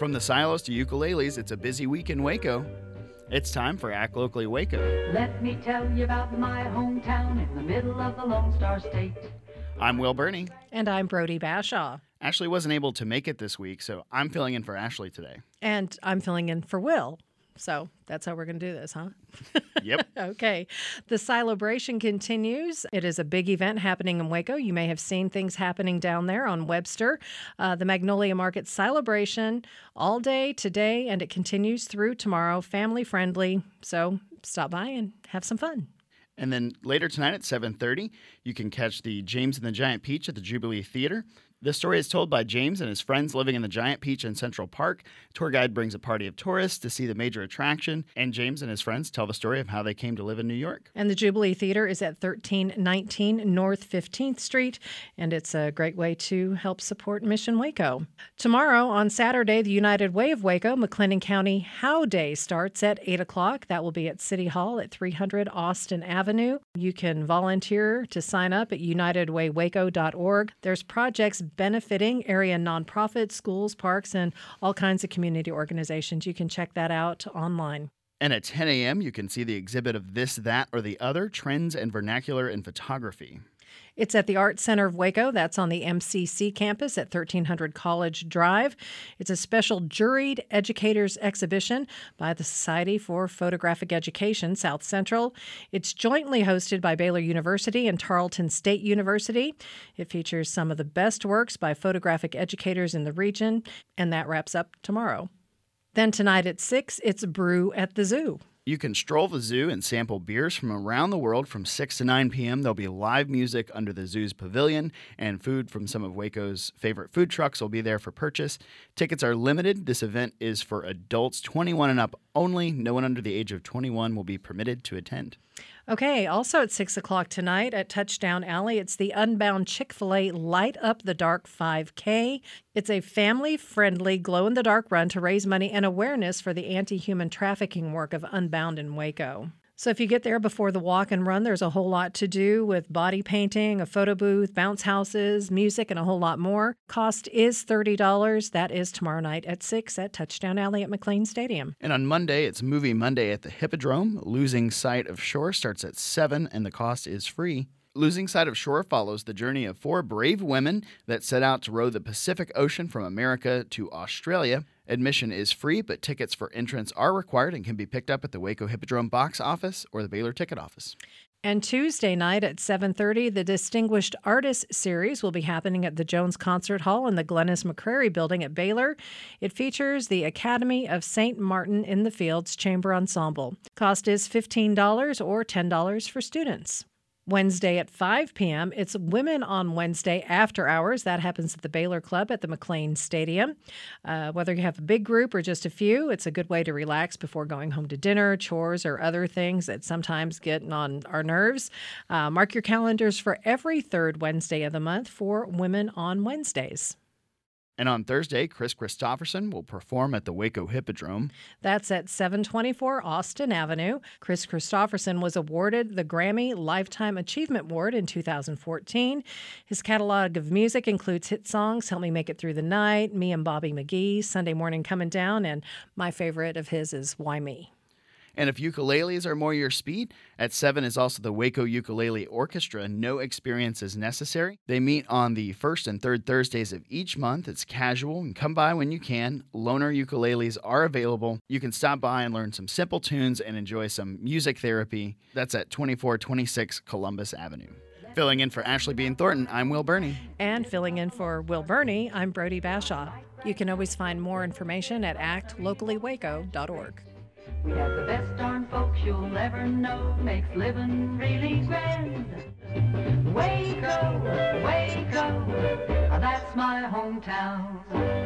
From the silos to ukuleles, it's a busy week in Waco. It's time for Act Locally Waco. Let me tell you about my hometown in the middle of the Lone Star State. I'm Will Burney. And I'm Brody Bashaw. Ashley wasn't able to make it this week, so I'm filling in for Ashley today. And I'm filling in for Will. So that's how we're going to do this, huh? Yep. Okay. The Celebration continues. It is a big event happening in Waco. You may have seen things happening down there on Webster. The Magnolia Market Celebration all day today, and it continues through tomorrow. Family friendly. So stop by and have some fun. And then later tonight at 7:30, you can catch the James and the Giant Peach at the Jubilee Theater. This story is told by James and his friends living in the Giant Peach in Central Park. Tour guide brings a party of tourists to see the major attraction, and James and his friends tell the story of how they came to live in New York. And the Jubilee Theater is at 1319 North 15th Street, and it's a great way to help support Mission Waco. Tomorrow, on Saturday, the United Way of Waco, McLennan County How Day starts at 8 o'clock. That will be at City Hall at 300 Austin Avenue. You can volunteer to sign up at unitedwaywaco.org. There's projects benefiting area nonprofits, schools, parks, and all kinds of community organizations. You can check that out online. And at 10 a.m., you can see the exhibit of This, That, or the Other, Trends and Vernacular in Photography. It's at the Art Center of Waco. That's on the MCC campus at 1300 College Drive. It's a special juried educators exhibition by the Society for Photographic Education, South Central. It's jointly hosted by Baylor University and Tarleton State University. It features some of the best works by photographic educators in the region, and that wraps up tomorrow. Then tonight at 6, it's Brew at the Zoo. You can stroll the zoo and sample beers from around the world from 6 to 9 p.m. There'll be live music under the zoo's pavilion, and food from some of Waco's favorite food trucks will be there for purchase. Tickets are limited. This event is for adults 21 and up only. No one under the age of 21 will be permitted to attend. Okay, also at 6 o'clock tonight at Touchdown Alley, it's the Unbound Chick-fil-A Light Up the Dark 5K. It's a family-friendly glow-in-the-dark run to raise money and awareness for the anti-human trafficking work of Unbound in Waco. So if you get there before the walk and run, there's a whole lot to do with body painting, a photo booth, bounce houses, music, and a whole lot more. Cost is $30. That is tomorrow night at 6 at Touchdown Alley at McLean Stadium. And on Monday, it's Movie Monday at the Hippodrome. Losing Sight of Shore starts at 7, and the cost is free. Losing Sight of Shore follows the journey of 4 brave women that set out to row the Pacific Ocean from America to Australia. Admission is free, but tickets for entrance are required and can be picked up at the Waco Hippodrome box office or the Baylor ticket office. And Tuesday night at 7:30, the Distinguished Artist Series will be happening at the Jones Concert Hall in the Glennis McCrary Building at Baylor. It features the Academy of St. Martin in the Fields Chamber Ensemble. Cost is $15 or $10 for students. Wednesday at 5 p.m., it's Women on Wednesday After Hours. That happens at the Baylor Club at the McLean Stadium. Whether you have a big group or just a few, it's a good way to relax before going home to dinner, chores, or other things that sometimes get on our nerves. Mark your calendars for every third Wednesday of the month for Women on Wednesdays. And on Thursday, Chris Christopherson will perform at the Waco Hippodrome. That's at 724 Austin Avenue. Chris Christopherson was awarded the Grammy Lifetime Achievement Award in 2014. His catalog of music includes hit songs, Help Me Make It Through the Night, Me and Bobby McGee, Sunday Morning Coming Down, and my favorite of his is Why Me? And if ukuleles are more your speed, at 7 is also the Waco Ukulele Orchestra. No experience is necessary. They meet on the first and third Thursdays of each month. It's casual and come by when you can. Loaner ukuleles are available. You can stop by and learn some simple tunes and enjoy some music therapy. That's at 2426 Columbus Avenue. Filling in for Ashley Bean Thornton, I'm Will Burney. And filling in for Will Burney, I'm Brody Bashaw. You can always find more information at actlocallywaco.org. We have the best darn folks you'll ever know, makes living really grand. Waco, Waco, that's my hometown.